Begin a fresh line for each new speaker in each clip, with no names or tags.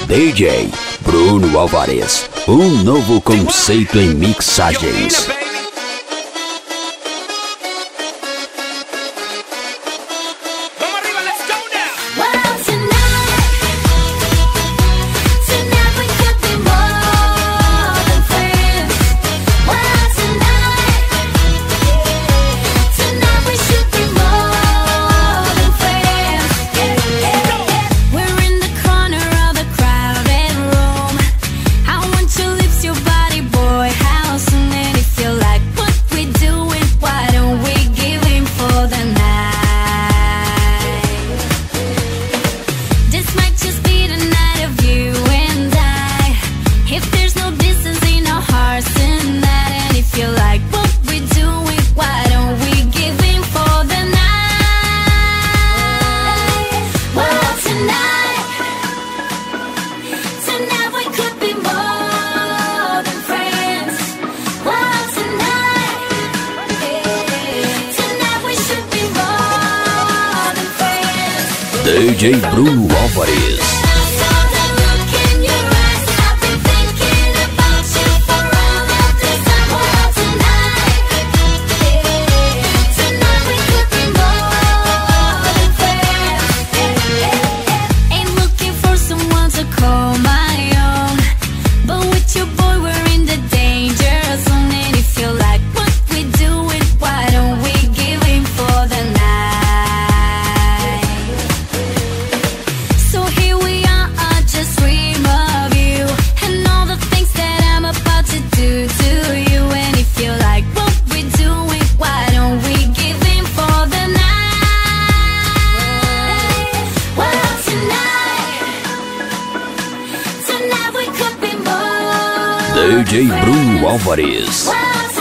DJ Bruno Alvarez, um novo conceito em mixagens. DJ Bruno Alvarez. DJ Bruno Alvarez.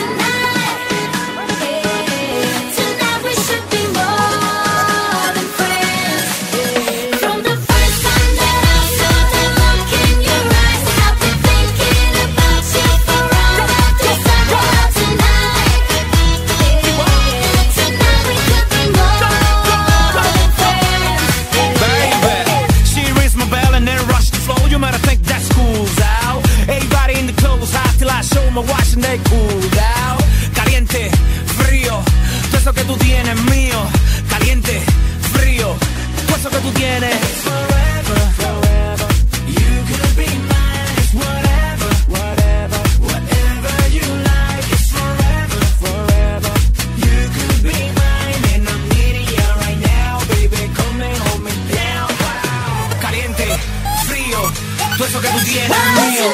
Watching they cool down. Caliente, frío, todo eso que tú tienes es mío. Caliente, frío, todo eso que tú tienes. It's forever, forever. You could be mine. It's whatever, whatever, whatever you like. It's forever, forever. You could be mine, and I'm needing you right now, baby. Come and hold me down. Wow. Caliente, frío, todo eso que tú tienes es mío.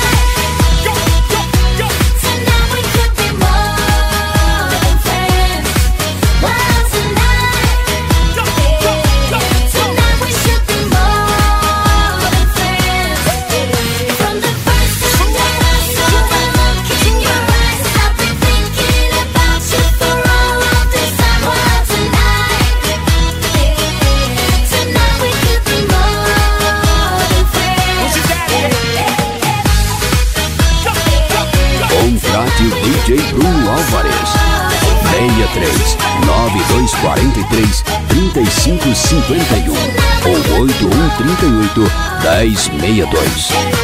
DJ Bruno Alvarez 63 9243 3551 ou 8138 1062.